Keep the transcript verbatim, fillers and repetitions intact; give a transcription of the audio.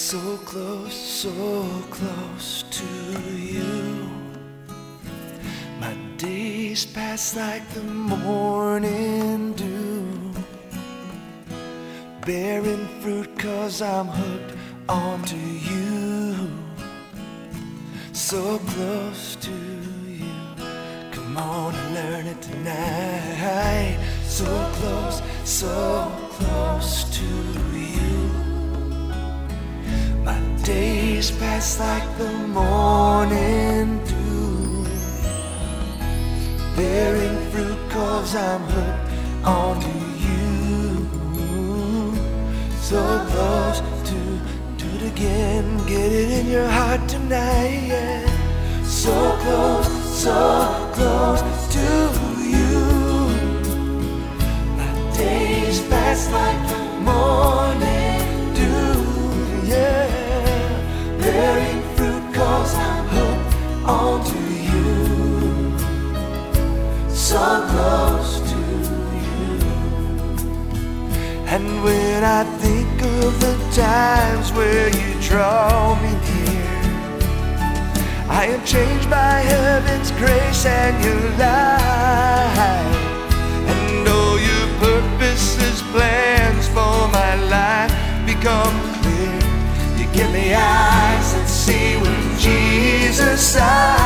So close, so close to you. My days pass like the morning dew, bearing fruit 'cause I'm hooked onto you. So close to you. Come on and learn it tonight. So close, so close to you. My days pass like the morning dew, bearing fruit 'cause I'm hooked onto you. So close to do it again, get it in your heart tonight, yeah. So close, so close to you. My days pass like the morning dew, yeah. Bearing fruit 'cause I'm hooked onto you. So close to you. And when I think of the times where you draw me near, I am changed by heaven's grace and your light. And all your purposes, plans for my life become clear. You give me eyes that see with Jesus' eyes.